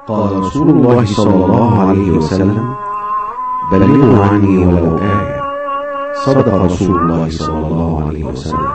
قال رسول الله صلى الله عليه وسلم: بلغوا عني ولو آية. صدق رسول الله صلى الله عليه وسلم.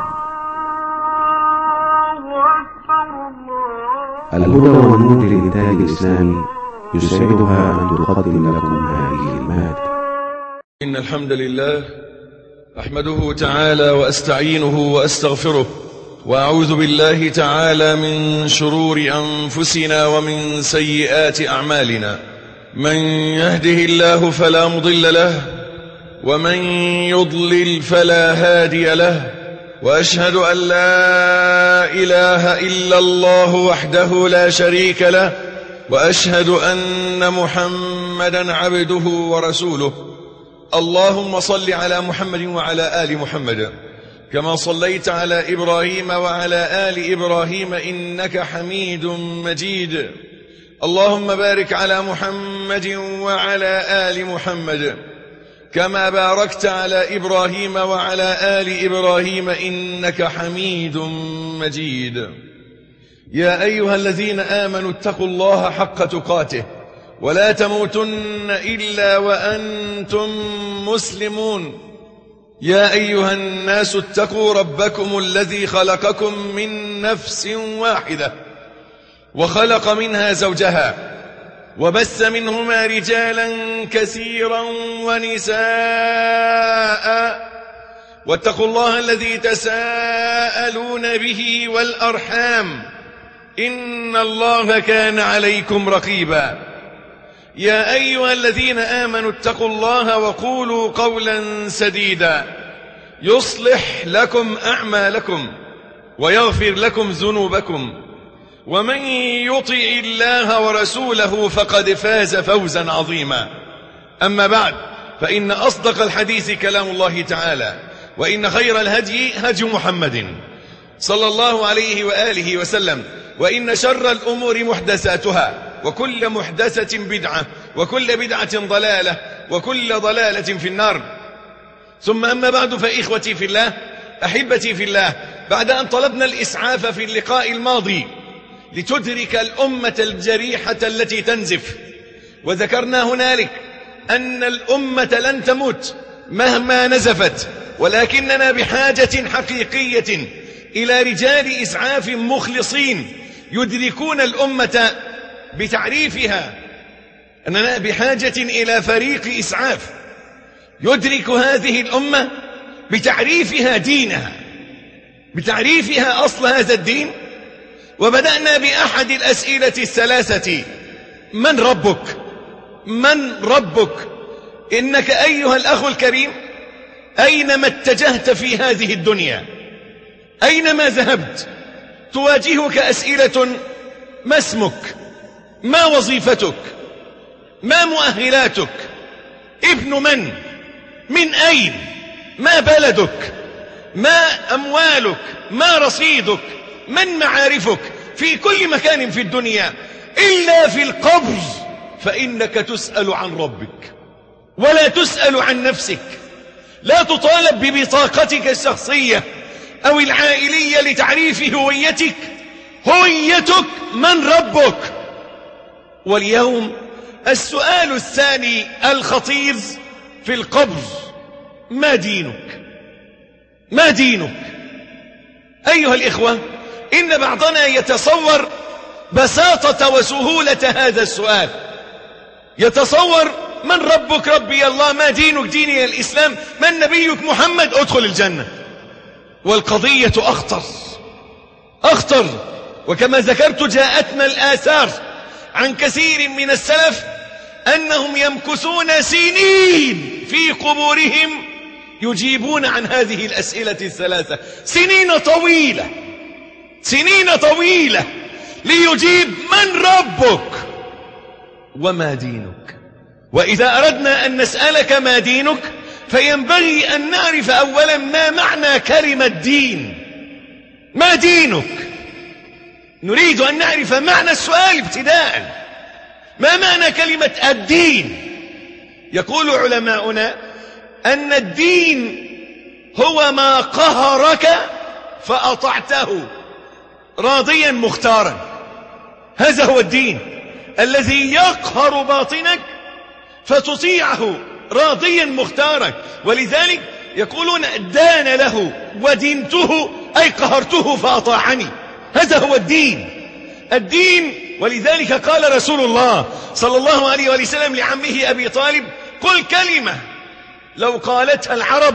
الهدى والنور للإنتاج الإسلامي يسعدها أن تقدم لكم هذه المادة. إن الحمد لله أحمده تعالى وأستعينه وأستغفره، وأعوذ بالله تعالى من شرور أنفسنا ومن سيئات أعمالنا. من يهده الله فلا مضل له، ومن يضلل فلا هادي له، وأشهد أن لا إله إلا الله وحده لا شريك له، وأشهد أن محمدا عبده ورسوله. اللهم صل على محمد وعلى آل محمد كما صليت على إبراهيم وعلى آل إبراهيم إنك حميد مجيد. اللهم بارك على محمد وعلى آل محمد كما باركت على إبراهيم وعلى آل إبراهيم إنك حميد مجيد. يا أيها الذين آمنوا اتقوا الله حق تقاته ولا تموتن إلا وأنتم مسلمون. يا أيها الناس اتقوا ربكم الذي خلقكم من نفس واحدة وخلق منها زوجها وبث منهما رجالا كثيرا ونساء، واتقوا الله الذي تساءلون به والأرحام إن الله كان عليكم رقيبا. يا أيها الذين آمنوا اتقوا الله وقولوا قولا سديدا يصلح لكم أعمالكم ويغفر لكم ذنوبكم، ومن يطع الله ورسوله فقد فاز فوزا عظيما. أما بعد، فإن أصدق الحديث كلام الله تعالى، وإن خير الهدي هدي محمد صلى الله عليه وآله وسلم، وإن شر الأمور محدثاتها، وكل محدثة بدعة، وكل بدعة ضلالة، وكل ضلالة في النار. ثم أما بعد، فإخوتي في الله، أحبتي في الله، بعد أن طلبنا الإسعاف في اللقاء الماضي لتدرك الأمة الجريحة التي تنزف، وذكرنا هنالك أن الأمة لن تموت مهما نزفت، ولكننا بحاجة حقيقية إلى رجال إسعاف مخلصين يدركون الأمة بتعريفها. أننا بحاجة إلى فريق إسعاف يدرك هذه الأمة بتعريفها دينها، بتعريفها أصل هذا الدين. وبدأنا بأحد الأسئلة الثلاثة: من ربك؟ من ربك؟ إنك أيها الأخ الكريم أينما اتجهت في هذه الدنيا، أينما ذهبت، تواجهك أسئلة: ما اسمك؟ ما وظيفتك؟ ما مؤهلاتك؟ ابن من؟ من أين؟ ما بلدك؟ ما أموالك؟ ما رصيدك؟ من معارفك؟ في كل مكان في الدنيا إلا في القبر، فإنك تسأل عن ربك ولا تسأل عن نفسك. لا تطالب ببطاقتك الشخصية أو العائلية لتعريف هويتك. هويتك من ربك. واليوم السؤال الثاني الخطير في القبر: ما دينك؟ ما دينك؟ أيها الإخوة، إن بعضنا يتصور بساطة وسهولة هذا السؤال، يتصور: من ربك؟ ربي الله. ما دينك؟ ديني الإسلام. من نبيك؟ محمد. ادخل الجنة. والقضية أخطر. وكما ذكرت، جاءتنا الآثار عن كثير من السلف أنهم يمكثون سنين في قبورهم يجيبون عن هذه الأسئلة الثلاثة، سنين طويلة ليجيب: من ربك؟ وما دينك؟ وإذا أردنا أن نسألك ما دينك، فينبغي أن نعرف أولا ما معنى كلمة دين. ما دينك؟ نريد أن نعرف معنى السؤال ابتداء. ما معنى كلمة الدين؟ يقول علماؤنا أن الدين هو ما قهرك فأطعته راضيا مختارا. هذا هو الدين. الذي يقهر باطنك فتطيعه راضيا مختارك. ولذلك يقولون دان له ودينته، أي قهرته فأطاعني. هذا هو الدين. ولذلك قال رسول الله صلى الله عليه وسلم لعمه أبي طالب: قل كلمة لو قالتها العرب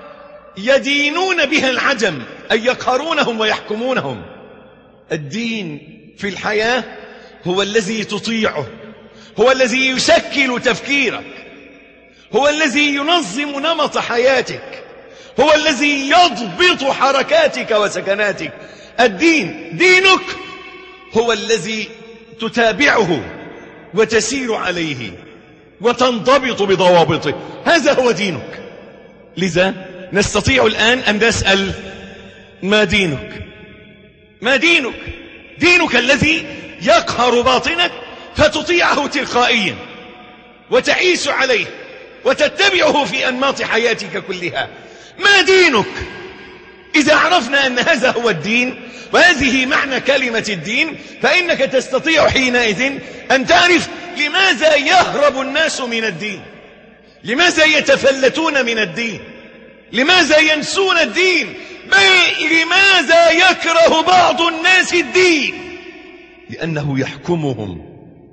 يدينون بها العجم، أي يقهرونهم ويحكمونهم. الدين في الحياة هو الذي تطيعه، هو الذي يشكل تفكيرك، هو الذي ينظم نمط حياتك، هو الذي يضبط حركاتك وسكناتك. الدين، دينك هو الذي تتابعه وتسير عليه وتنضبط بضوابطه. هذا هو دينك. لذا نستطيع الآن أن نسأل: ما دينك؟ ما دينك؟ دينك الذي يقهر باطنك فتطيعه تلقائيا وتعيش عليه وتتبعه في أنماط حياتك كلها. ما دينك؟ إذا عرفنا أن هذا هو الدين وهذه معنى كلمة الدين، فإنك تستطيع حينئذ أن تعرف لماذا يهرب الناس من الدين، لماذا يتفلتون من الدين، لماذا ينسون الدين، بل لماذا يكره بعض الناس الدين. لأنه يحكمهم،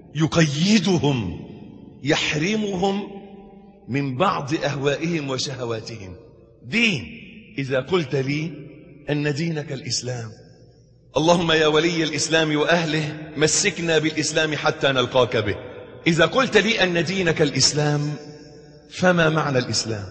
يقيدهم، يحرمهم من بعض أهوائهم وشهواتهم. دين. إذا قلت لي أن دينك الإسلام، اللهم يا ولي الإسلام وأهله مسكنا بالإسلام حتى نلقاك به. إذا قلت لي أن دينك الإسلام، فما معنى الإسلام؟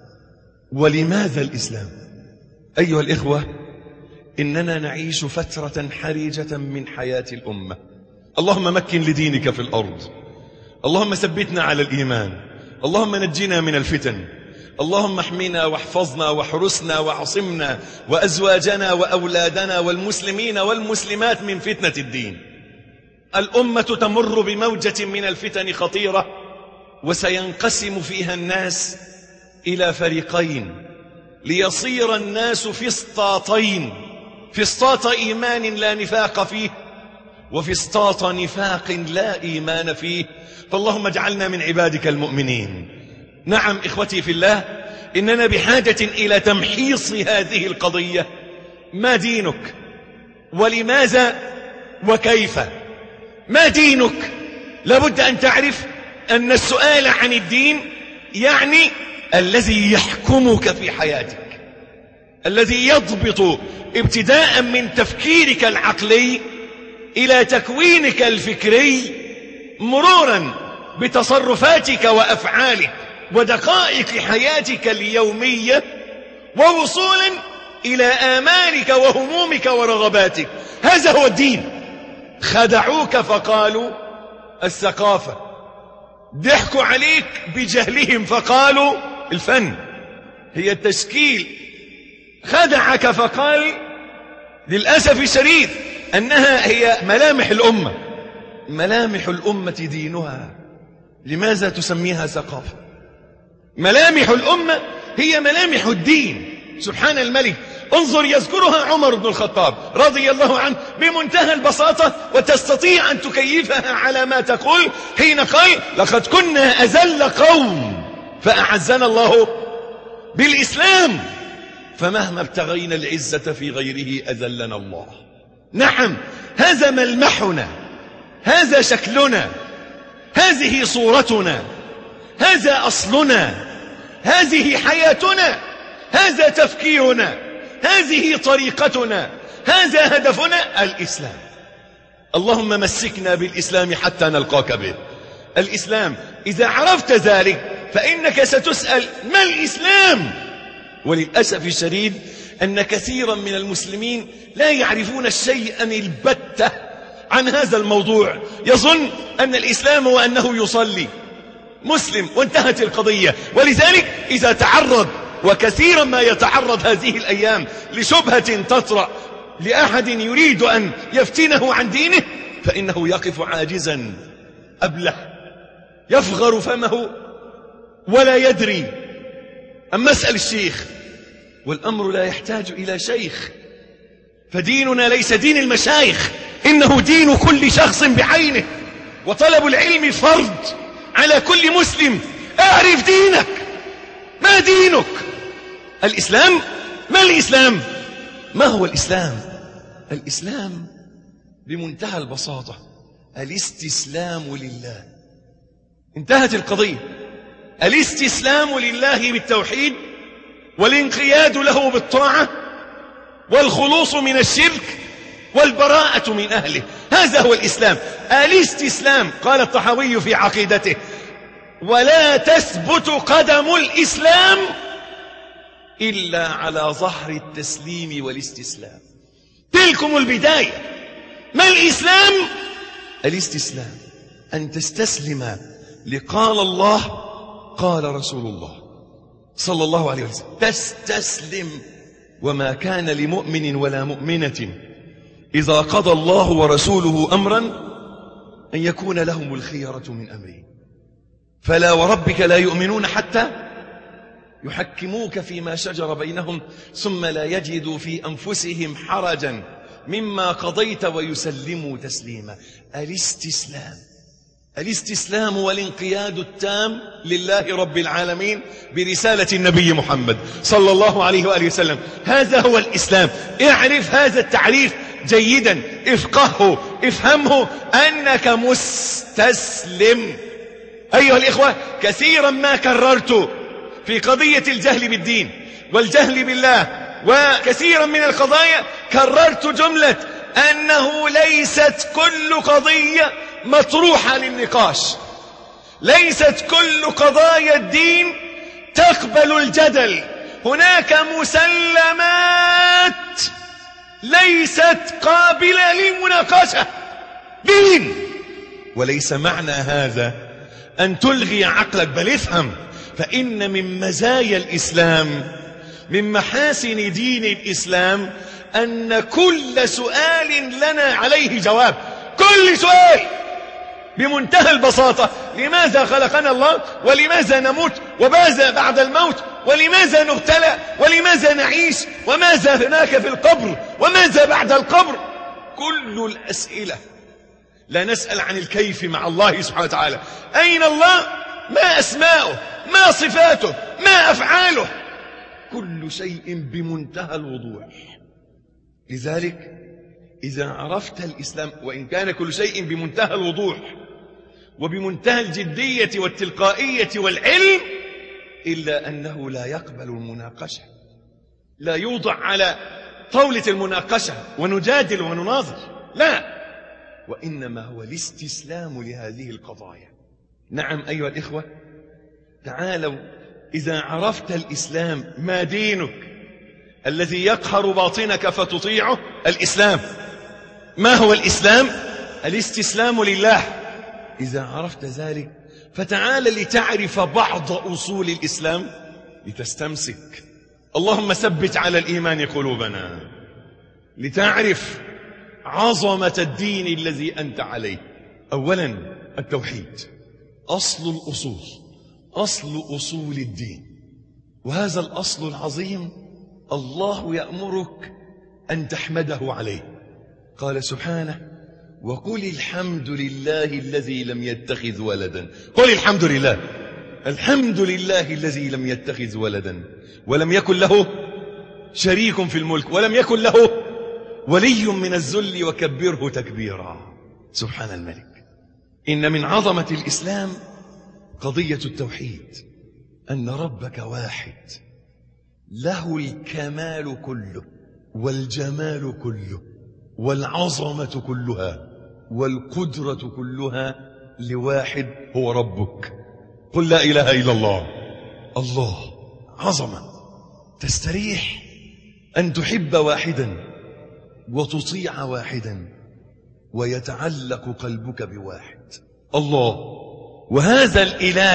ولماذا الإسلام؟ أيها الإخوة، إننا نعيش فترة حرجة من حياة الأمة. اللهم مكن لدينك في الأرض، اللهم ثبتنا على الإيمان، اللهم نجنا من الفتن، اللهم احمنا واحفظنا واحرسنا وعصمنا وأزواجنا وأولادنا والمسلمين والمسلمات من فتنة الدين. الأمة تمر بموجة من الفتن خطيرة، وسينقسم فيها الناس إلى فريقين، ليصير الناس فسطاطين: فسطاط إيمان لا نفاق فيه، وفسطاط نفاق لا إيمان فيه. فاللهم اجعلنا من عبادك المؤمنين. نعم إخوتي في الله، إننا بحاجة إلى تمحيص هذه القضية. ما دينك؟ ولماذا؟ وكيف؟ ما دينك؟ لابد أن تعرف أن السؤال عن الدين يعني الذي يحكمك في حياتك، الذي يضبط ابتداء من تفكيرك العقلي إلى تكوينك الفكري، مرورا بتصرفاتك وأفعالك ودقائق حياتك اليومية، ووصولا إلى آمالك وهمومك ورغباتك. هذا هو الدين. خدعوك فقالوا الثقافة، ضحكوا عليك بجهلهم فقالوا الفن، هي التشكيل. خدعك فقال للأسف الشديد أنها هي ملامح الأمة. ملامح الأمة دينها. لماذا تسميها ثقافة؟ ملامح الأمة هي ملامح الدين. سبحان الملك، انظر يذكرها عمر بن الخطاب رضي الله عنه بمنتهى البساطة، وتستطيع أن تكيفها على ما تقول حين قال: لقد كنا أذل قوم فأعزنا الله بالإسلام، فمهما ابتغينا العزة في غيره أذلنا الله. نعم، هذا ملمحنا، هذا شكلنا، هذه صورتنا، هذا أصلنا، هذه حياتنا، هذا تفكيرنا، هذه طريقتنا، هذا هدفنا الإسلام. اللهم مسكنا بالإسلام حتى نلقاك به. الإسلام، إذا عرفت ذلك فإنك ستسأل: ما الإسلام؟ وللأسف الشديد أن كثيرا من المسلمين لا يعرفون شيئا البتة عن هذا الموضوع. يظن أن الإسلام هو أنه يصلي مسلم وانتهت القضية. ولذلك إذا تعرض، وكثيرا ما يتعرض هذه الأيام، لشبهة تطرأ لأحد يريد أن يفتنه عن دينه، فإنه يقف عاجزا أبله، يفغر فمه ولا يدري. أما اسأل الشيخ، والأمر لا يحتاج إلى شيخ، فديننا ليس دين المشايخ، إنه دين كل شخص بعينه. وطلب العلم فرض على كل مسلم. اعرف دينك. ما دينك؟ الإسلام. ما الإسلام؟ ما هو الإسلام؟ الإسلام بمنتهى البساطة الاستسلام لله. انتهت القضية. الاستسلام لله بالتوحيد، والانقياد له بالطاعة، والخلوص من الشرك، والبراءة من أهله. هذا هو الإسلام. الاستسلام. قال الطحاوي في عقيدته: ولا تثبت قدم الإسلام إلا على ظهر التسليم والاستسلام. تلكم البداية. ما الإسلام؟ الاستسلام، أن تستسلم لقال الله قال رسول الله صلى الله عليه وسلم. تستسلم. وما كان لمؤمن ولا مؤمنة إذا قضى الله ورسوله أمرا أن يكون لهم الخيرة من أمره. فلا وربك لا يؤمنون حتى يحكموك فيما شجر بينهم ثم لا يجدوا في أنفسهم حرجا مما قضيت ويسلموا تسليما. الاستسلام. الاستسلام والانقياد التام لله رب العالمين برسالة النبي محمد صلى الله عليه وآله وسلم. هذا هو الإسلام. اعرف هذا التعريف جيدا، افقهه، افهمه، أنك مستسلم. أيها الإخوة، كثيرا ما كررت في قضية الجهل بالدين والجهل بالله، وكثيرا من القضايا كررت جملة أنه ليست كل قضية مطروحة للنقاش. ليست كل قضايا الدين تقبل الجدل. هناك مسلمات ليست قابلة للمناقشة. دين. وليس معنى هذا أن تلغي عقلك، بل افهم. فإن من مزايا الإسلام، من محاسن دين الإسلام، أن كل سؤال لنا عليه جواب. كل سؤال بمنتهى البساطة. لماذا خلقنا الله؟ ولماذا نموت؟ وماذا بعد الموت؟ ولماذا نبتلى؟ ولماذا نعيش؟ وماذا هناك في القبر؟ وماذا بعد القبر؟ كل الأسئلة. لا نسأل عن الكيف مع الله سبحانه وتعالى. أين الله؟ ما أسماؤه؟ ما صفاته؟ ما أفعاله؟ كل شيء بمنتهى الوضوح. لذلك إذا عرفت الإسلام، وإن كان كل شيء بمنتهى الوضوح وبمنتهى الجدية والتلقائية والعلم، إلا أنه لا يقبل المناقشة. لا يوضع على طاولة المناقشة ونجادل ونناظر، لا، وإنما هو الاستسلام لهذه القضايا. نعم أيها الإخوة، تعالوا إذا عرفت الإسلام. ما دينك الذي يقهر باطنك فتطيعه؟ الإسلام. ما هو الإسلام؟ الاستسلام لله. إذا عرفت ذلك فتعال لتعرف بعض أصول الإسلام لتستمسك. اللهم ثبت على الإيمان قلوبنا. لتعرف عظمة الدين الذي أنت عليه. أولا التوحيد، أصل الأصول، أصل أصول الدين. وهذا الأصل العظيم الله يأمرك أن تحمده عليه. قال سبحانه: وقل الحمد لله الذي لم يتخذ ولدا. قل الحمد لله. الحمد لله الذي لم يتخذ ولدا ولم يكن له شريك في الملك ولم يكن له ولي من الذل وكبره تكبيرا. سبحان الملك. إن من عظمة الإسلام قضية التوحيد، أن ربك واحد له الكمال كله والجمال كله والعظمة كلها والقدرة كلها لواحد هو ربك. قل لا إله إلا الله. الله عظمة. تستريح أن تحب واحدا وتطيع واحدا ويتعلق قلبك بواحد، الله. وهذا الإله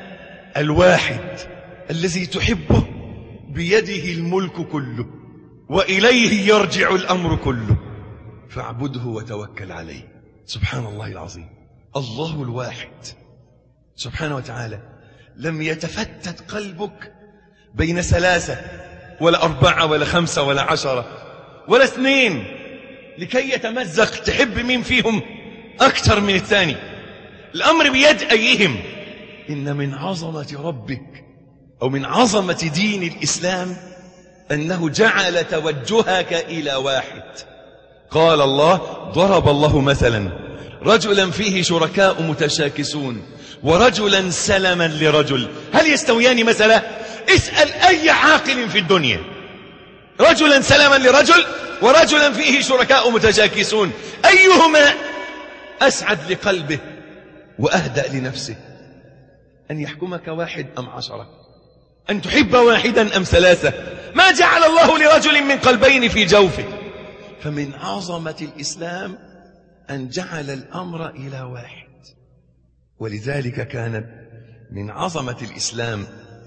الواحد الذي تحبه بيده الملك كله وإليه يرجع الأمر كله، فاعبده وتوكل عليه. سبحان الله العظيم. الله الواحد سبحانه وتعالى لم يتفتت قلبك بين 3 ولا 4 ولا 5 ولا 10 ولا 2 لكي يتمزق تحب مين فيهم أكثر من الثاني. الأمر بيد أيهم. إن من عظمة ربك أو من عظمة دين الإسلام أنه جعل توجهك إلى واحد. قال الله: ضرب الله مثلا رجلا فيه شركاء متشاكسون ورجلا سلما لرجل هل يستويان مثلا؟ اسأل أي عاقل في الدنيا. رجلا سلما لرجل ورجلا فيه شركاء متشاكسون، أيهما أسعد لقلبه وأهدأ لنفسه؟ أن يحكمك واحد أم 10؟ أن تحب واحدا أم 3؟ ما جعل الله لرجل من قلبين في جوفه. فمن عظمة الإسلام أن جعل الأمر إلى واحد. ولذلك كانت من عظمة الإسلام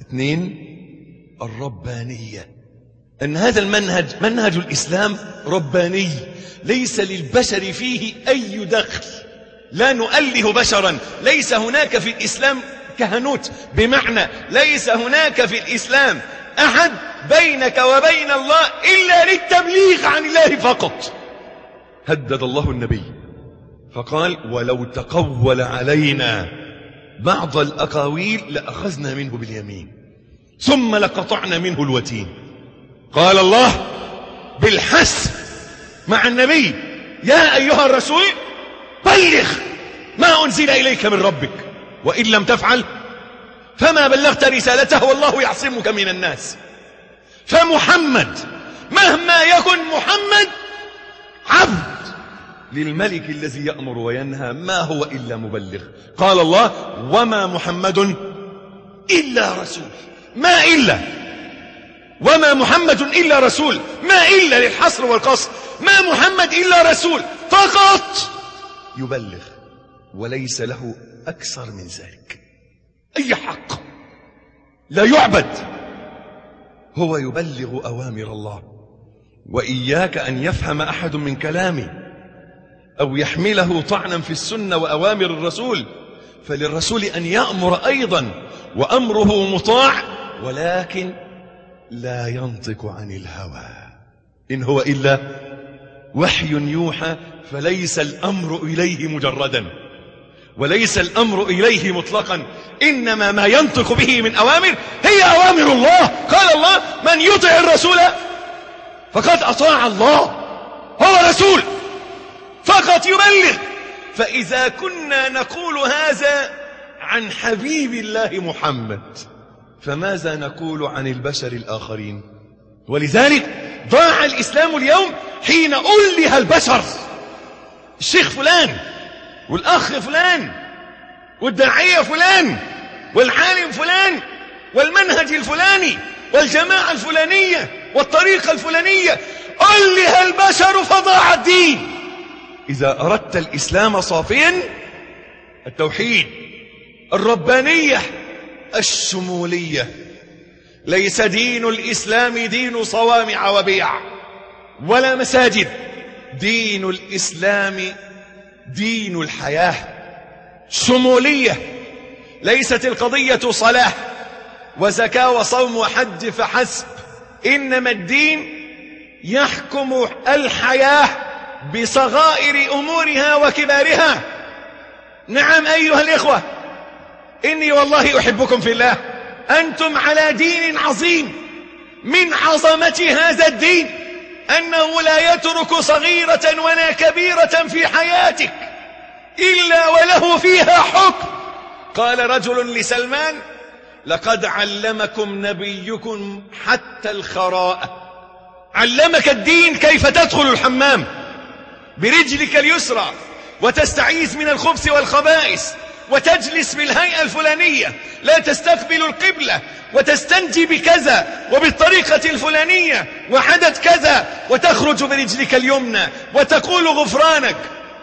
2 الربانية، أن هذا المنهج منهج الإسلام رباني، ليس للبشر فيه أي دخل، لا نؤله بشرا. ليس هناك في الإسلام كهنوت، بمعنى ليس هناك في الإسلام أحد بينك وبين الله إلا للتبليغ عن الله فقط. هدد الله النبي فقال: ولو تقول علينا بعض الأقاويل لأخذنا منه باليمين ثم لقطعنا منه الوتين. قال الله بالحث مع النبي: يا أيها الرسول بلغ ما أنزل إليك من ربك، وإن لم تفعل فما بلغت رسالته والله يعصمك من الناس. فمحمد مهما يكن محمد عبد للملك الذي يأمر وينهى، ما هو إلا مبلغ. قال الله: وما محمد إلا رسول. ما إلا، وما محمد إلا رسول، ما إلا للحصر والقصر، ما محمد إلا رسول فقط يبلغ، وليس له أكثر من ذلك. أي حق لا يعبد، هو يبلغ أوامر الله. وإياك أن يفهم أحد من كلامه أو يحمله طعنا في السنة وأوامر الرسول، فللرسول أن يأمر أيضا وأمره مطاع، ولكن لا ينطق عن الهوى، إن هو إلا وحي يوحى. فليس الأمر إليه مجردا وليس الأمر إليه مطلقا، إنما ما ينطق به من أوامر هي أوامر الله. قال الله: من يطع الرسول فقد أطاع الله، هو رسول فقط يبلغ. فإذا كنا نقول هذا عن حبيب الله محمد، فماذا نقول عن البشر الآخرين؟ ولذلك ضاع الإسلام اليوم حين أله البشر. الشيخ فلان والأخ فلان والداعية فلان والعالم فلان والمنهج الفلاني والجماعة الفلانية والطريقة الفلانية، أله البشر فضاع الدين. إذا أردت الإسلام صافيا، التوحيد، الربانية، الشمولية. ليس دين الإسلام دين صوامع وبيع ولا مساجد، دين الإسلام دين الحياة. شمولية، ليست القضية صلاة وزكاة وصوم وحج فحسب، إنما الدين يحكم الحياة بصغائر أمورها وكبارها. نعم أيها الإخوة، إني والله أحبكم في الله، أنتم على دين عظيم. من عظمة هذا الدين أنه لا يترك صغيرة ولا كبيرة في حياتك إلا وله فيها حكم. قال رجل لسلمان: لقد علمكم نبيكم حتى الخراءة. علمك الدين كيف تدخل الحمام برجلك اليسرى وتستعيذ من الخبث والخبائث، وتجلس بالهيئة الفلانية، لا تستقبل القبلة، وتستنجي بكذا وبالطريقة الفلانية وعدد كذا، وتخرج برجلك اليمنى وتقول غفرانك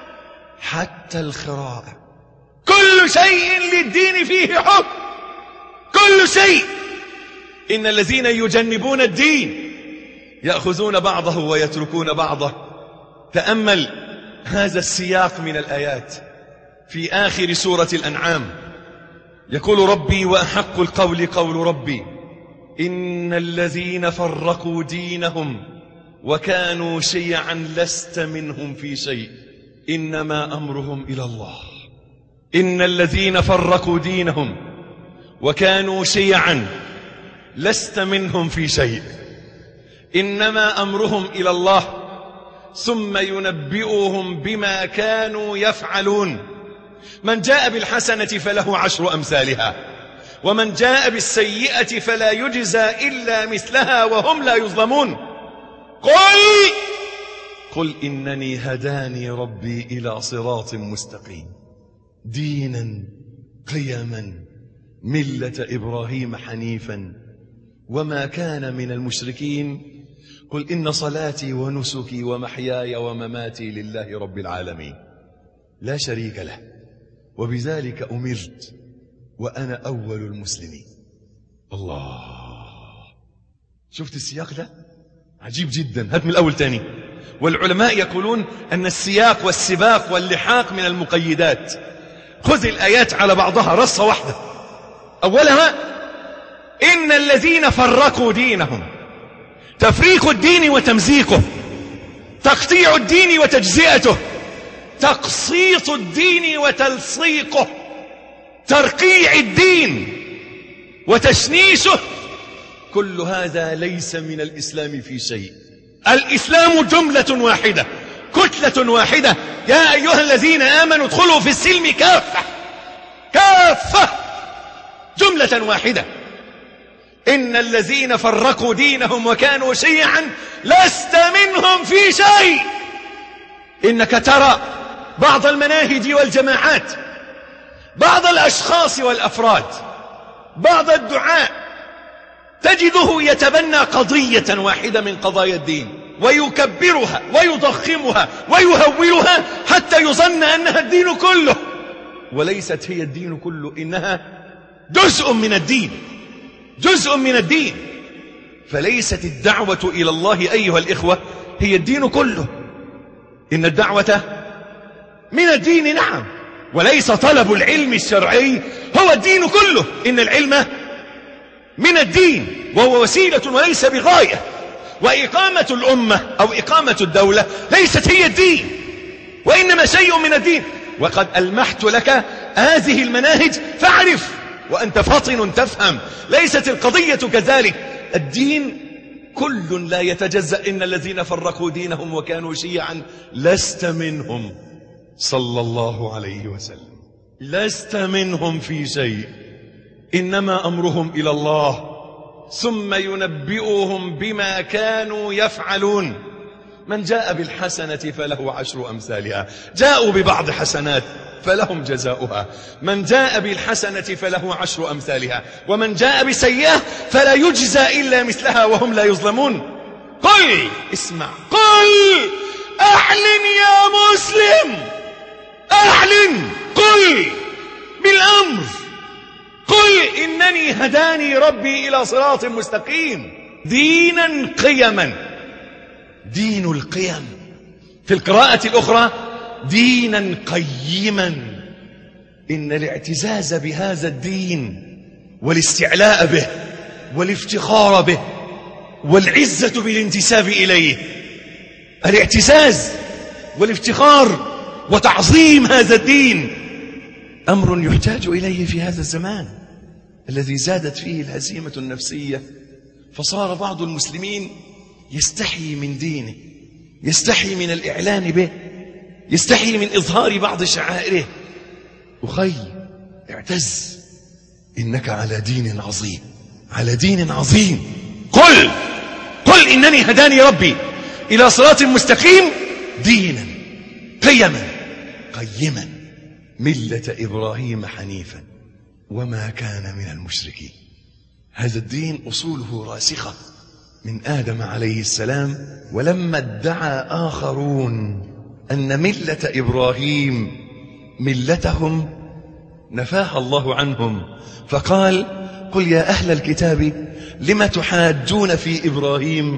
حتى الخراءة. كل شيء للدين فيه حكم، كل شيء. إن الذين يجنبون الدين يأخذون بعضه ويتركون بعضه. تأمل هذا السياق من الآيات في آخر سورة الأنعام. يقول ربي: وأحق القول قول ربي إن الذين فرقوا دينهم وكانوا شيعا لست منهم في شيء إنما أمرهم إلى الله. إن الذين فرقوا دينهم وكانوا شيعا لست منهم في شيء، إنما أمرهم إلى الله ثم ينبئهم بما كانوا يفعلون. من جاء بالحسنة فله 10 أمثالها، ومن جاء بالسيئة فلا يجزى إلا مثلها وهم لا يظلمون. قل إنني هداني ربي إلى صراط مستقيم دينا قيما ملة إبراهيم حنيفا وما كان من المشركين. قل إن صلاتي ونسكي ومحياي ومماتي لله رب العالمين لا شريك له وبذلك أمرت وأنا أول المسلمين. الله، شفت السياق ده عجيب جدا. هات من الأول تاني. والعلماء يقولون أن السياق والسباق واللحاق من المقيدات. خذ الآيات على بعضها رصة واحدة. أولها إن الذين فرقوا دينهم، تفريق الدين وتمزيقه، تقطيع الدين وتجزئته، تقسيط الدين وتلصيقه، ترقيع الدين وتشنيشه، كل هذا ليس من الإسلام في شيء. الإسلام جملة واحدة، كتلة واحدة. يا أيها الذين آمنوا ادخلوا في السلم كافة، كافة، جملة واحدة. إن الذين فرقوا دينهم وكانوا شيعا لست منهم في شيء. إنك ترى بعض المناهج والجماعات، بعض الأشخاص والأفراد، بعض الدعاء، تجده يتبنى قضية واحدة من قضايا الدين ويكبرها ويضخمها ويهولها حتى يظن أنها الدين كله، وليست هي الدين كله، إنها جزء من الدين، جزء من الدين. فليست الدعوة إلى الله أيها الإخوة هي الدين كله. إن الدعوة من الدين نعم، وليس طلب العلم الشرعي هو الدين كله. إن العلم من الدين وهو وسيلة وليس بغاية. وإقامة الأمة أو إقامة الدولة ليست هي الدين، وإنما شيء من الدين. وقد ألمحت لك هذه المناهج فاعرف وأنت فطن تفهم. ليست القضية كذلك. الدين كل لا يتجزأ. إن الذين فرقوا دينهم وكانوا شيعا لست منهم صلى الله عليه وسلم، لست منهم في شيء، إنما أمرهم إلى الله ثم ينبئهم بما كانوا يفعلون. من جاء بالحسنة فله 10 أمثالها، جاءوا ببعض حسنات فلهم جزاؤها. من جاء بالحسنة فله 10 أمثالها، ومن جاء بسيئة فلا يجزى إلا مثلها وهم لا يظلمون. قل، اسمع، قل أعلن يا مسلم، أعلن، قل بالأمر، قل إنني هداني ربي إلى صراط مستقيم دينا قيما. دين القيم. في القراءة الأخرى دينا قيما. إن الاعتزاز بهذا الدين والاستعلاء به والافتخار به والعزة بالانتساب إليه، الاعتزاز والافتخار وتعظيم هذا الدين أمر يحتاج إليه في هذا الزمان الذي زادت فيه الهزيمة النفسية. فصار بعض المسلمين يستحي من دينه، يستحي من الإعلان به، يستحي من إظهار بعض شعائره. أخي اعتز، إنك على دين عظيم، على دين عظيم. قل إنني هداني ربي إلى صراط مستقيم دينا قيما قيما ملة إبراهيم حنيفا وما كان من المشركين. هذا الدين أصوله راسخة من آدم عليه السلام. ولما ادعى آخرون أن ملة إبراهيم ملتهم نفاها الله عنهم، فقال: قل يا أهل الكتاب لم تحاجون في إبراهيم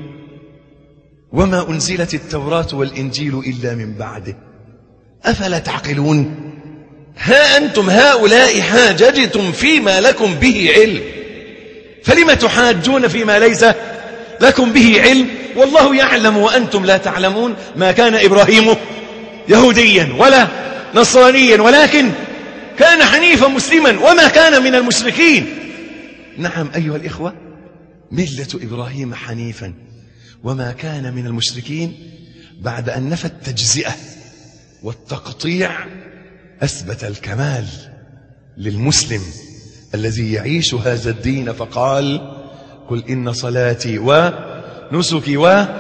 وما أنزلت التوراة والإنجيل إلا من بعده أفلا تعقلون. ها أنتم هؤلاء حاججتم فيما لكم به علم، فلم تحاجون فيما ليس لكم به علم والله يعلم وأنتم لا تعلمون. ما كان إبراهيم يهوديا ولا نصرانيا ولكن كان حنيفا مسلما وما كان من المشركين. نعم أيها الإخوة، ملة إبراهيم حنيفا وما كان من المشركين بعد أن نفى التجزئة والتقطيع أثبت الكمال للمسلم الذي يعيش هذا الدين، فقال: قل إن صلاتي ونسكي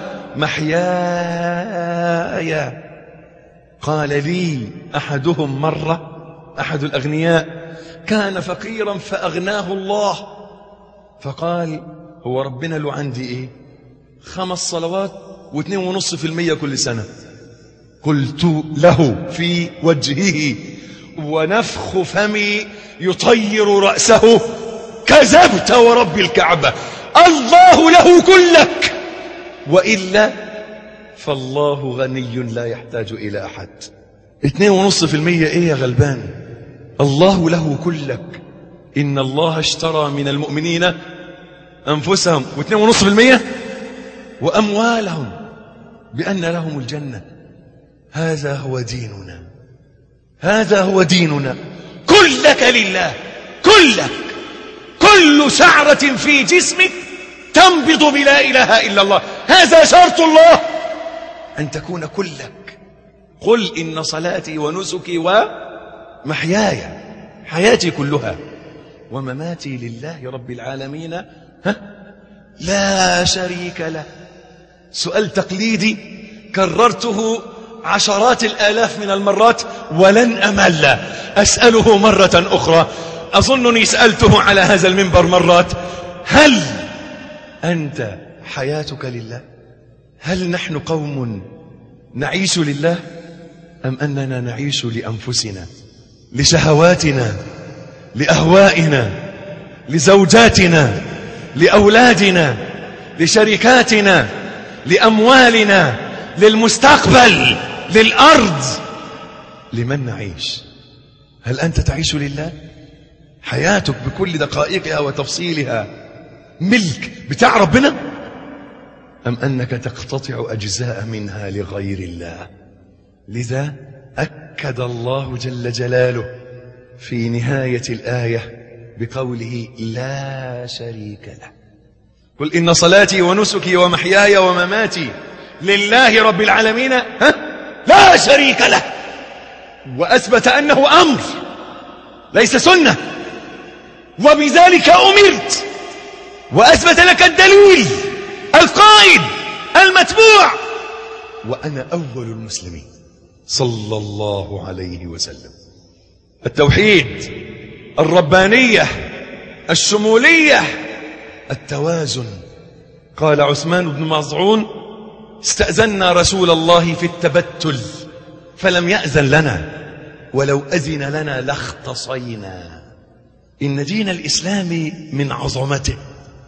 ومحياي. قال لي أحدهم مرة، أحد الأغنياء كان فقيرا فأغناه الله، فقال: هو ربنا له عندي إيه؟ 5 صلوات و2.5% كل سنة. قلت له في وجهه ونفخ فمي يطير رأسه: كذبت ورب الكعبة، الله له كلك، وإلا فالله غني لا يحتاج إلى أحد. 2.5% إيه يا غلبان؟ الله له كلك. إن الله اشترى من المؤمنين أنفسهم، و2.5% وأموالهم بأن لهم الجنة. هذا هو ديننا، هذا هو ديننا. كلك لله، كلك، كل شعرة في جسمك تنبض بلا إله إلا الله. هذا شرط الله، أن تكون كلك. قل إن صلاتي ونسكي ومحياي، حياتي كلها، ومماتي لله رب العالمين لا شريك له. سؤال تقليدي كررته عشرات الآلاف من المرات ولن أمل أسأله مرة أخرى. أظنني سألته على هذا المنبر مرات: هل أنت حياتك لله؟ هل نحن قوم نعيش لله، أم أننا نعيش لأنفسنا، لشهواتنا، لأهوائنا، لزوجاتنا، لأولادنا، لشركاتنا، لأموالنا، للمستقبل، للأرض؟ لمن نعيش؟ هل أنت تعيش لله؟ حياتك بكل دقائقها وتفصيلها ملك بتاع ربنا، أم أنك تقتطع أجزاء منها لغير الله؟ لذا أكد الله جل جلاله في نهاية الآية بقوله: لا شريك له. قل إن صلاتي ونسكي ومحياي ومماتي لله رب العالمين لا شريك له. وأثبت أنه أمر ليس سنة، وبذلك أمرت، وأثبت لك الدليل القائد المتبوع، وأنا أول المسلمين صلى الله عليه وسلم. التوحيد، الربانية، الشمولية، التوازن. قال عثمان بن مظعون: استأذنا رسول الله في التبتل فلم يأذن لنا، ولو أذن لنا لاختصينا. إن دين الإسلام من عظمته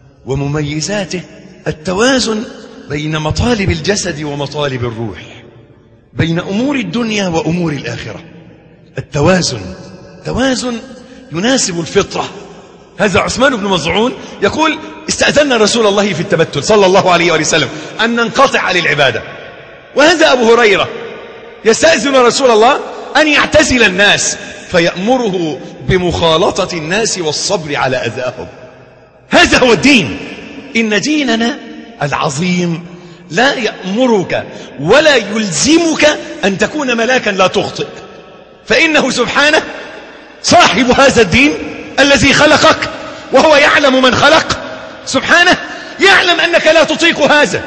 ومميزاته التوازن بين مطالب الجسد ومطالب الروح، بين أمور الدنيا وأمور الآخرة. التوازن توازن يناسب الفطرة. هذا عثمان بن مظعون يقول: استأذنا رسول الله في التبتل صلى الله عليه وسلم أن ننقطع للعبادة. وهذا أبو هريرة يستأذن رسول الله أن يعتزل الناس، فيأمره بمخالطة الناس والصبر على أذاهم. هذا هو الدين. إن ديننا العظيم لا يأمرك ولا يلزمك أن تكون ملاكا لا تخطئ، فإنه سبحانه صاحب هذا الدين الذي خلقك، وهو يعلم من خلق سبحانه، يعلم أنك لا تطيق هذا.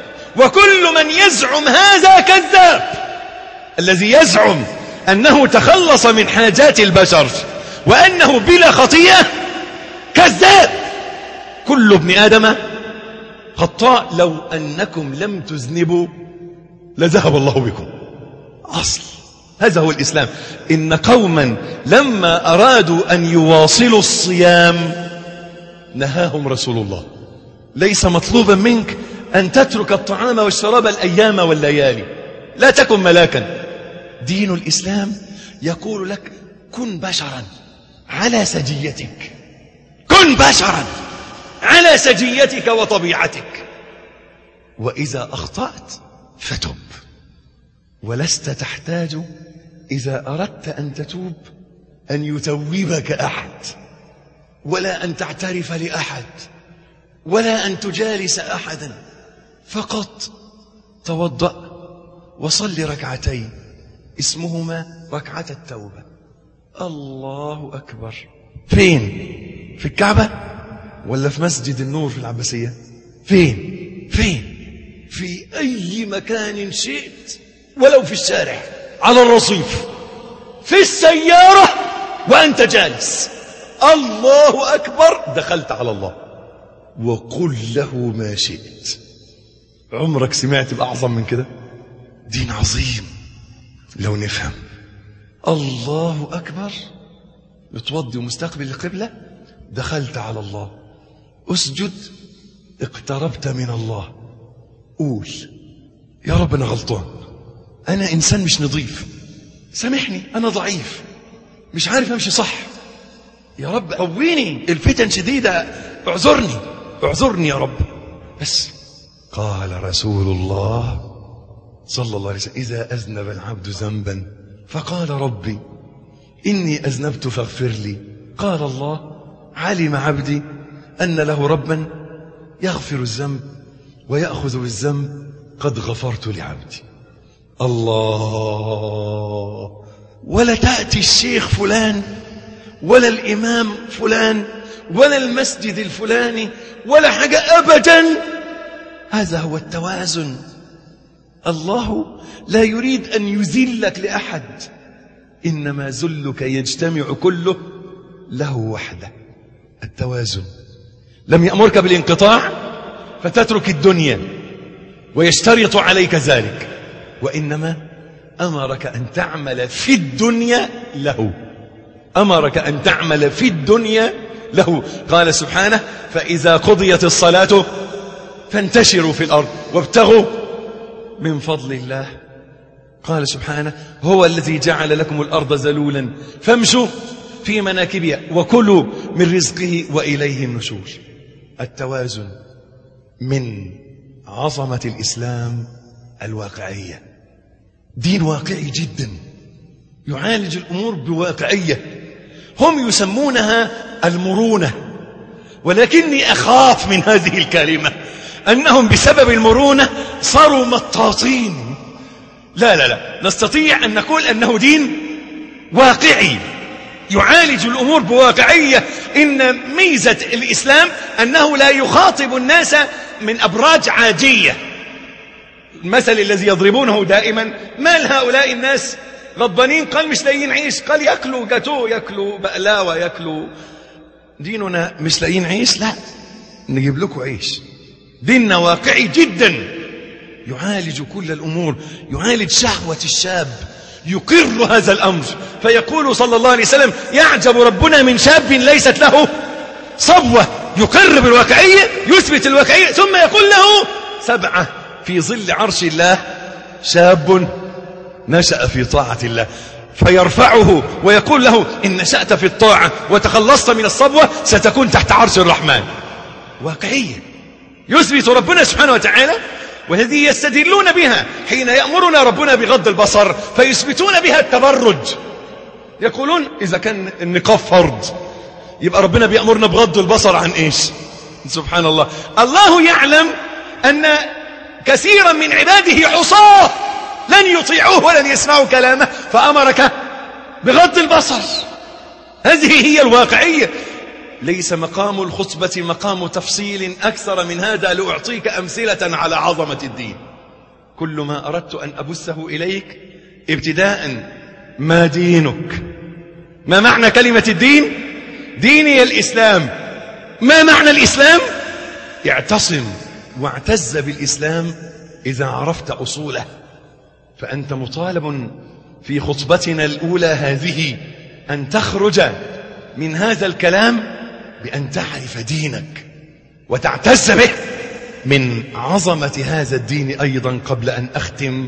وكل من يزعم هذا كذاب. الذي يزعم أنه تخلص من حاجات البشر وأنه بلا خطيئة كذاب. كل ابن آدم خطاء، لو أنكم لم تذنبوا لذهب الله بكم. أصل هذا هو الإسلام. إن قوما لما أرادوا أن يواصلوا الصيام نهاهم رسول الله: ليس مطلوبا منك أن تترك الطعام والشراب الأيام والليالي، لا تكن ملاكا. دين الإسلام يقول لك: كن بشرا على سجيتك، كن بشرا على سجيتك وطبيعتك، وإذا أخطأت فتب، ولست تحتاج إذا أردت أن تتوب أن يتوبك أحد، ولا أن تعترف لأحد، ولا أن تجالس أحدا، فقط توضأ وصل ركعتين اسمهما ركعة التوبة. الله أكبر. فين؟ في الكعبة ولا في مسجد النور في العباسية؟ فين؟ في أي مكان شئت، ولو في الشارع، على الرصيف، في السيارة، وأنت جالس. الله أكبر. دخلت على الله. وقل له ما شئت. عمرك سمعت بأعظم من كده؟ دين عظيم لو نفهم. الله أكبر. متوضي ومستقبل القبلة، دخلت على الله. اسجد، اقتربت من الله. قول يا رب أنا غلطان، أنا إنسان مش نظيف، سامحني، أنا ضعيف، مش عارف أمشي صح، يا رب قويني، الفتن شديدة، اعذرني يا رب. بس قال رسول الله صلى الله عليه وسلم: إذا أذنب العبد ذنبا فقال ربي إني أذنبت فاغفر لي، قال الله: علم عبدي أن له ربا يغفر الذنب ويأخذ بالذنب، قد غفرت لعبدي. الله. ولا تأتي الشيخ فلان ولا الإمام فلان ولا المسجد الفلاني ولا حاجة أبدا. هذا هو التوازن. الله لا يريد أن يذلك لأحد، إنما ذلك يجتمع كله له وحده. التوازن. لم يأمرك بالانقطاع فتترك الدنيا ويشترط عليك ذلك، وإنما أمرك أن تعمل في الدنيا له. أمرك أن تعمل في الدنيا له. قال سبحانه: فإذا قضيت الصلاة فانتشروا في الأرض وابتغوا من فضل الله. قال سبحانه: هو الذي جعل لكم الأرض ذلولا فامشوا في مناكبها وكلوا من رزقه وإليه النشور. التوازن. من عظمة الإسلام الواقعية. دين واقعي جدا، يعالج الأمور بواقعية. هم يسمونها المرونة، ولكني أخاف من هذه الكلمة، أنهم بسبب المرونة صاروا مطاطين. لا، نستطيع أن نقول أنه دين واقعي يعالج الأمور بواقعية. إن ميزة الإسلام أنه لا يخاطب الناس من أبراج عادية. المثل الذي يضربونه دائما: مال هؤلاء الناس غضبانين؟ قال مش لاقيين عيش. قال يأكلوا جاتو، يأكلوا بقلاوة، يأكلوا. ديننا مش لاقيين عيش؟ لا، نجيب لكم عيش. ديننا واقعي جدا، يعالج كل الأمور، يعالج شهوة الشاب، يقر هذا الأمر. فيقول صلى الله عليه وسلم: يعجب ربنا من شاب ليست له صبوة. يقر بالواقعية، يثبت الواقعية، ثم يقول له: 7 في ظل عرش الله شاب نشأ في طاعة الله. فيرفعه ويقول له: إن نشأت في الطاعة وتخلصت من الصبوة ستكون تحت عرش الرحمن. واقعية يثبت ربنا سبحانه وتعالى، وهذه يستدلون بها حين يأمرنا ربنا بغض البصر، فيثبتون بها التبرج. يقولون إذا كان النقاب فرض يبقى ربنا بيأمرنا بغض البصر عن إيش؟ سبحان الله. الله يعلم أن كثيرا من عباده عصاه لن يطيعوه ولن يسمعوا كلامه، فأمرك بغض البصر. هذه هي الواقعية. ليس مقام الخطبة مقام تفصيل أكثر من هذا لأعطيك أمثلة على عظمة الدين. كل ما أردت أن أبثه إليك ابتداء: ما دينك؟ ما معنى كلمة الدين؟ ديني الإسلام. ما معنى الإسلام؟ اعتصم واعتز بالإسلام إذا عرفت أصوله. فأنت مطالب في خطبتنا الأولى هذه أن تخرج من هذا الكلام بأن تعرف دينك وتعتز به. من عظمة هذا الدين أيضا قبل أن أختم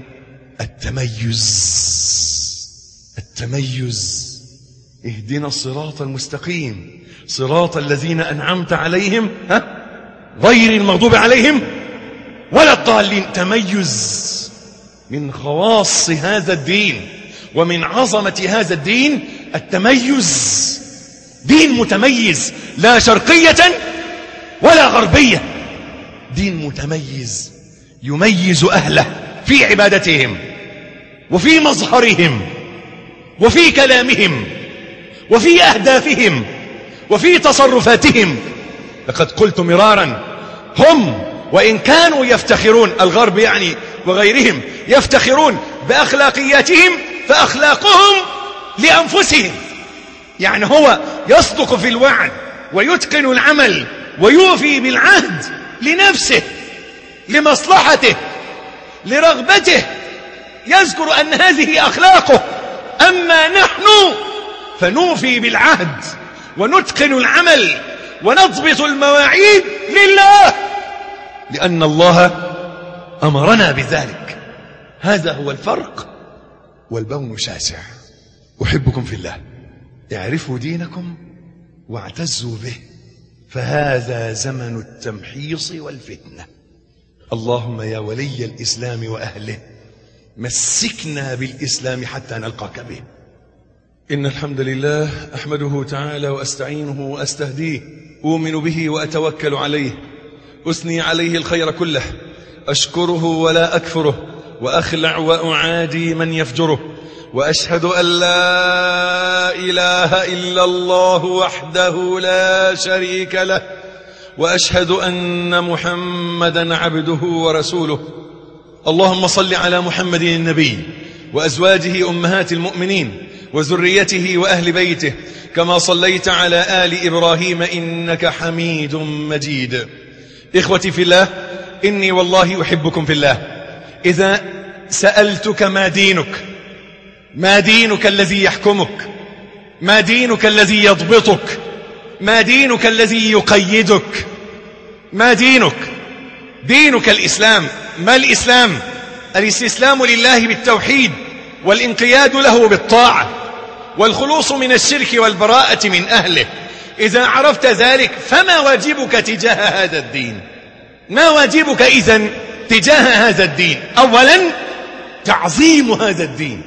التميز. اهدنا الصراط المستقيم، صراط الذين أنعمت عليهم غير المغضوب عليهم ولا الضالين. تميز. من خواص هذا الدين ومن عظمة هذا الدين التميز، دين متميز، لا شرقية ولا غربية، دين متميز يميز أهله في عبادتهم وفي مظهرهم وفي كلامهم وفي أهدافهم وفي تصرفاتهم. لقد قلت مرارا، هم وإن كانوا يفتخرون، الغرب يعني وغيرهم يفتخرون بأخلاقياتهم، فأخلاقهم لأنفسهم. يعني هو يصدق في الوعد ويتقن العمل ويوفي بالعهد لنفسه، لمصلحته، لرغبته، يذكر أن هذه أخلاقه. أما نحن فنوفي بالعهد ونتقن العمل ونضبط المواعيد لله، لأن الله أمرنا بذلك. هذا هو الفرق، والبون شاسع. أحبكم في الله، اعرفوا دينكم واعتزوا به، فهذا زمن التمحيص والفتنة. اللهم يا ولي الإسلام وأهله، مسكنا بالإسلام حتى نلقاك به. إن الحمد لله أحمده تعالى وأستعينه وأستهديه، أؤمن به وأتوكل عليه، أثني عليه الخير كله، أشكره ولا أكفره، وأخلع وأعادي من يفجره، وأشهد أن لا إله إلا الله وحده لا شريك له، وأشهد أن محمدا عبده ورسوله. اللهم صل على محمد النبي وأزواجه أمهات المؤمنين وذريته وأهل بيته، كما صليت على آل إبراهيم إنك حميد مجيد. إخوتي في الله، إني والله أحبكم في الله. إذا سألتك ما دينك، ما دينك الذي يحكمك، ما دينك الذي يضبطك، ما دينك الذي يقيدك، ما دينك؟ دينك الإسلام. ما الإسلام؟ الاستسلام لله بالتوحيد، والانقياد له بالطاعة، والخلوص من الشرك والبراءة من أهله. إذا عرفت ذلك فما واجبك تجاه هذا الدين؟ ما واجبك إذن تجاه هذا الدين؟ أولا تعظيم هذا الدين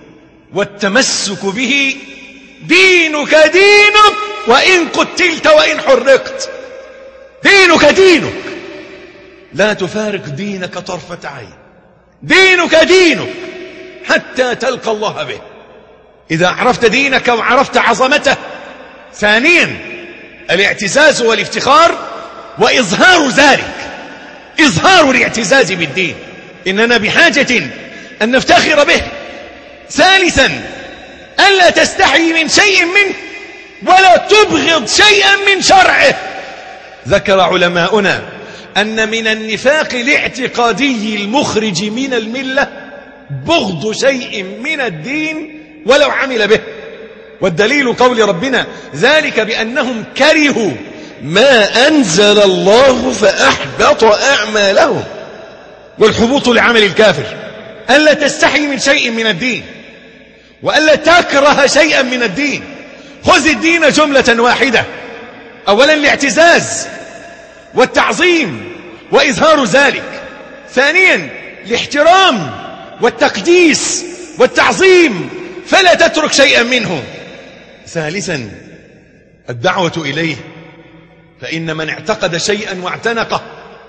والتمسك به. دينك دينك وإن قتلت وإن حرقت، دينك دينك، لا تفارق دينك طرفة عين. دينك دينك حتى تلقى الله به. إذا عرفت دينك وعرفت عظمته. ثانيا الاعتزاز والافتخار وإظهار ذلك، إظهار الاعتزاز بالدين، إننا بحاجة أن نفتخر به. ثالثا ألا تستحي من شيء منه ولا تبغض شيئا من شرعه. ذكر علماؤنا أن من النفاق الاعتقادي المخرج من الملة بغض شيء من الدين ولو عمل به. والدليل قول ربنا: ذلك بأنهم كرهوا ما أنزل الله فأحبط أعمالهم. والحبوط لعمل الكافر. ألا تستحي من شيء من الدين وألا تكره شيئا من الدين. خذ الدين جملة واحدة. أولا الاعتزاز والتعظيم وإظهار ذلك. ثانيا الاحترام والتقديس والتعظيم، فلا تترك شيئا منه. ثالثا الدعوة إليه، فإن من اعتقد شيئا واعتنقه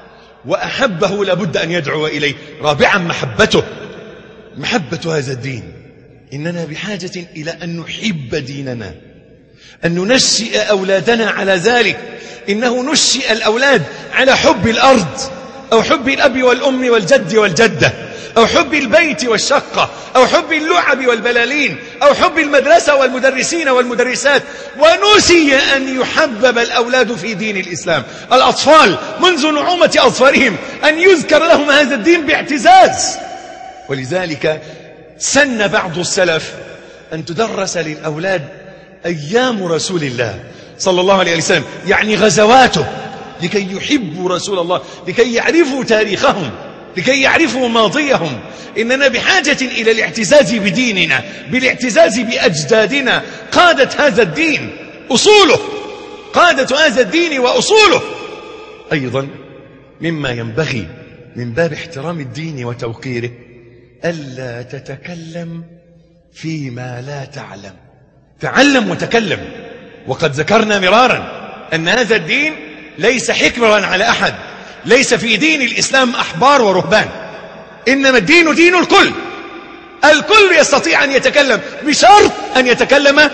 وأحبه لابد أن يدعو إليه. رابعا محبته، محبة هذا الدين. إننا بحاجة إلى أن نحب ديننا، أن ننشئ أولادنا على ذلك. إنه نشئ الأولاد على حب الأرض، أو حب الأب والأم والجد والجدة، أو حب البيت والشقة، أو حب اللعب والبلالين، أو حب المدرسة والمدرسين والمدرسات. ونسي أن يحبب الأولاد في دين الإسلام. الأطفال منذ نعومة أظفارهم أن يذكر لهم هذا الدين باعتزاز. ولذلك سن بعض السلف أن تدرس للأولاد أيام رسول الله صلى الله عليه وسلم، يعني غزواته، لكي يحبوا رسول الله، لكي يعرفوا تاريخهم، لكي يعرفوا ماضيهم. إننا بحاجة إلى الاعتزاز بديننا، بالاعتزاز بأجدادنا. قادة هذا الدين أصوله، قادة هذا الدين وأصوله. أيضا مما ينبغي من باب احترام الدين وتوقيره ألا تتكلم فيما لا تعلم. تعلم وتكلم. وقد ذكرنا مرارا أن هذا الدين ليس حكرا على أحد، ليس في دين الإسلام أحبار ورهبان، إنما الدين دين الكل. الكل يستطيع أن يتكلم بشرط أن يتكلم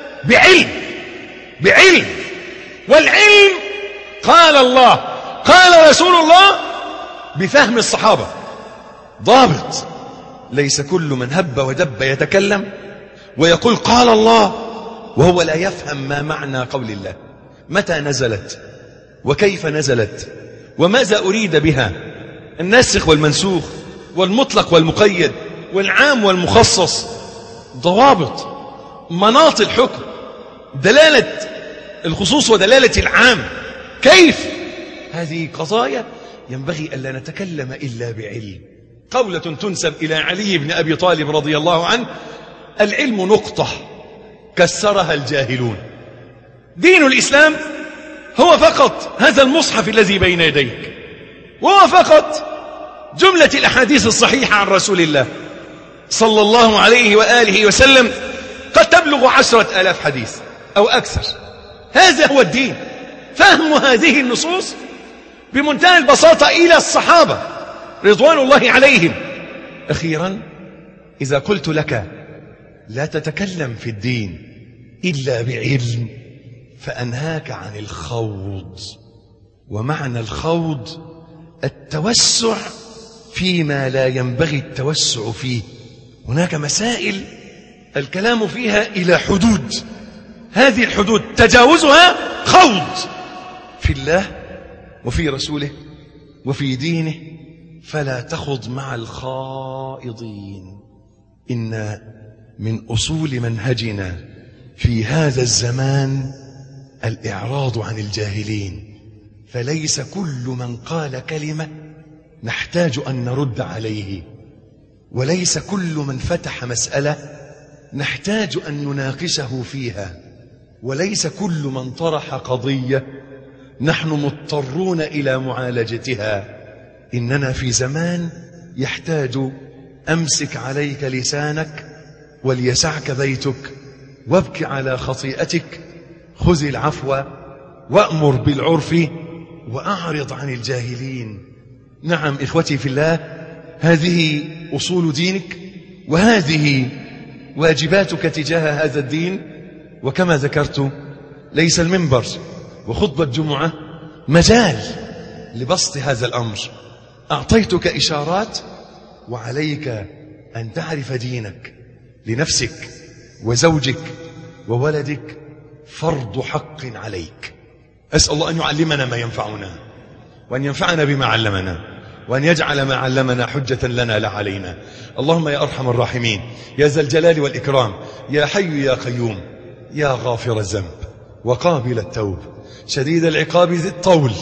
بعلم. والعلم قال الله قال رسول الله بفهم الصحابة. ضابط: ليس كل من هب ودب يتكلم ويقول قال الله وهو لا يفهم ما معنى قول الله، متى نزلت وكيف نزلت وماذا أريد بها، الناسخ والمنسوخ والمطلق والمقيد والعام والمخصص، ضوابط، مناط الحكم، دلالة الخصوص ودلالة العام، كيف. هذه قضايا ينبغي ألا نتكلم إلا بعلم. قولة تنسب إلى علي بن أبي طالب رضي الله عنه: العلم نقطة كسرها الجاهلون. دين الإسلام هو فقط هذا المصحف الذي بين يديك، وهو فقط جملة الأحاديث الصحيحة عن رسول الله صلى الله عليه وآله وسلم، قد تبلغ 10,000 حديث أو أكثر. هذا هو الدين. فهم هذه النصوص بمنتهى البساطة إلى الصحابة رضوان الله عليهم. أخيرا، إذا قلت لك لا تتكلم في الدين إلا بعلم فأنهاك عن الخوض. ومعنى الخوض التوسع فيما لا ينبغي التوسع فيه. هناك مسائل الكلام فيها إلى حدود، هذه الحدود تجاوزها خوض في الله وفي رسوله وفي دينه، فلا تخض مع الخائضين. إن من أصول منهجنا في هذا الزمان الإعراض عن الجاهلين، فليس كل من قال كلمة نحتاج أن نرد عليه، وليس كل من فتح مسألة نحتاج أن نناقشه فيها، وليس كل من طرح قضية نحن مضطرون إلى معالجتها. إننا في زمان يحتاج أمسك عليك لسانك وليسعك بيتك، وابك على خطيئتك، خذ العفو وأمر بالعرف وأعرض عن الجاهلين. نعم إخوتي في الله، هذه أصول دينك وهذه واجباتك تجاه هذا الدين. وكما ذكرت، ليس المنبر وخطبة جمعة مجال لبسط هذا الأمر. أعطيتك إشارات، وعليك أن تعرف دينك لنفسك وزوجك وولدك فرض حق عليك. أسأل الله أن يعلمنا ما ينفعنا، وأن ينفعنا بما علمنا، وأن يجعل ما علمنا حجة لنا لا علينا. اللهم يا أرحم الراحمين، يا ذا الجلال والإكرام، يا حي يا قيوم، يا غافر الذنب وقابل التوب، شديد العقاب ذي الطول،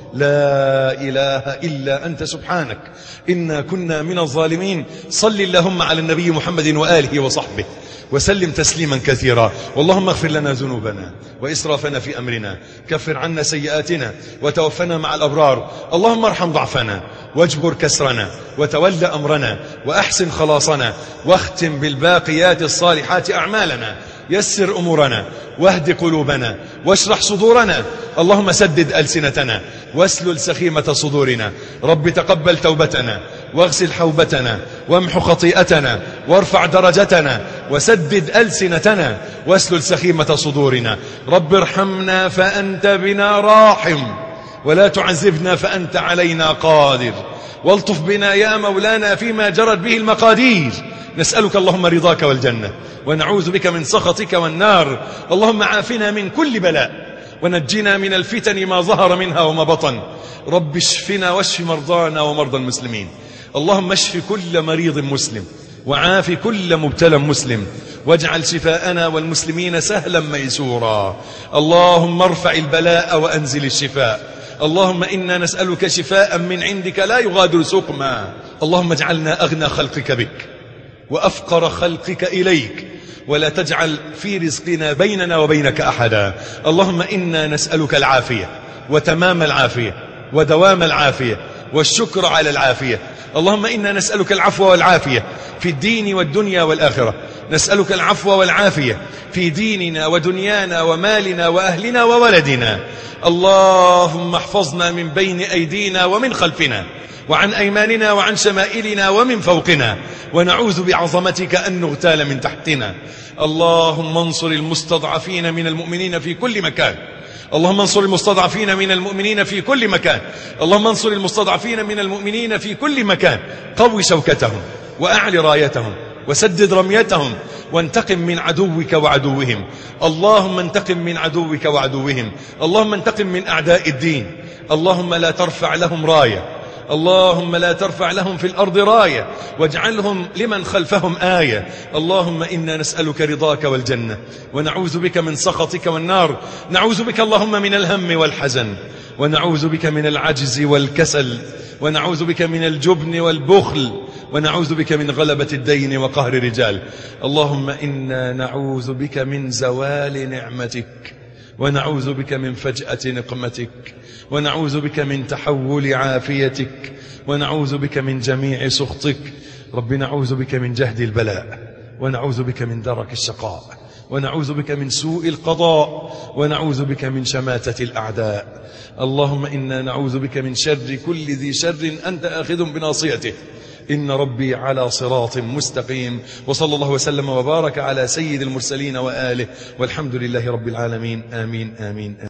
لا إله إلا أنت سبحانك إنا كنا من الظالمين. صل اللهم على النبي محمد وآله وصحبه وسلم تسليما كثيرا. واللهم اغفر لنا ذنوبنا وإسرافنا في أمرنا، كفر عنا سيئاتنا وتوفنا مع الأبرار. اللهم ارحم ضعفنا واجبر كسرنا وتول أمرنا وأحسن خلاصنا، واختم بالباقيات الصالحات أعمالنا. يسر أمورنا واهد قلوبنا واشرح صدورنا. اللهم سدد ألسنتنا واسلل سخيمة صدورنا. رب تقبل توبتنا واغسل حوبتنا وامح خطيئتنا وارفع درجتنا وسدد ألسنتنا واسلل سخيمة صدورنا. رب ارحمنا فأنت بنا راحم، ولا تعذبنا فأنت علينا قادر، والطف بنا يا مولانا فيما جرت به المقادير. نسألك اللهم رضاك والجنة، ونعوذ بك من سخطك والنار. اللهم عافنا من كل بلاء، ونجنا من الفتن ما ظهر منها وما بطن. رب اشفنا واشف مرضانا ومرضى المسلمين. اللهم اشف كل مريض مسلم، وعاف كل مبتلى مسلم، واجعل شفاءنا والمسلمين سهلا ميسورا. اللهم ارفع البلاء وأنزل الشفاء. اللهم إنا نسألك شفاء من عندك لا يغادر سقما. اللهم اجعلنا أغنى خلقك بك وأفقر خلقك إليك، ولا تجعل في رزقنا بيننا وبينك أحدا. اللهم إنا نسألك العافية وتمام العافية ودوام العافية والشكر على العافية. اللهم إنا نسألك العفو والعافية في الدين والدنيا والآخرة. نسألك العفو والعافية في ديننا ودنيانا ومالنا وأهلنا وولدنا. اللهم احفظنا من بين أيدينا ومن خلفنا وعن أيماننا وعن شمائلنا ومن فوقنا، ونعوذ بعظمتك أن نغتال من تحتنا. اللهم انصر المستضعفين من المؤمنين في كل مكان. اللهم انصر المستضعفين من المؤمنين في كل مكان. اللهم انصر المستضعفين من المؤمنين في كل مكان. قوي شوكتهم وأعل رايتهم وسدد رميتهم، وانتقم من عدوك وعدوهم. اللهم انتقم من عدوك وعدوهم. اللهم انتقم من أعداء الدين. اللهم لا ترفع لهم راية. اللهم لا ترفع لهم في الأرض راية، واجعلهم لمن خلفهم آية. اللهم إنا نسألك رضاك والجنة، ونعوذ بك من سخطك والنار. نعوذ بك اللهم من الهم والحزن، ونعوذ بك من العجز والكسل، ونعوذ بك من الجبن والبخل، ونعوذ بك من غلبة الدين وقهر الرجال. اللهم إنا نعوذ بك من زوال نعمتك، ونعوذ بك من فجأة نقمتك، ونعوذ بك من تحول عافيتك، ونعوذ بك من جميع سخطك. رب نعوذ بك من جهد البلاء، ونعوذ بك من درك الشقاء، ونعوذ بك من سوء القضاء، ونعوذ بك من شماتة الأعداء. اللهم إنا نعوذ بك من شر كل ذي شر أنت آخذ بناصيته. إن ربي على صراط مستقيم. وصلى الله وسلم وبارك على سيد المرسلين وآله، والحمد لله رب العالمين. آمين آمين.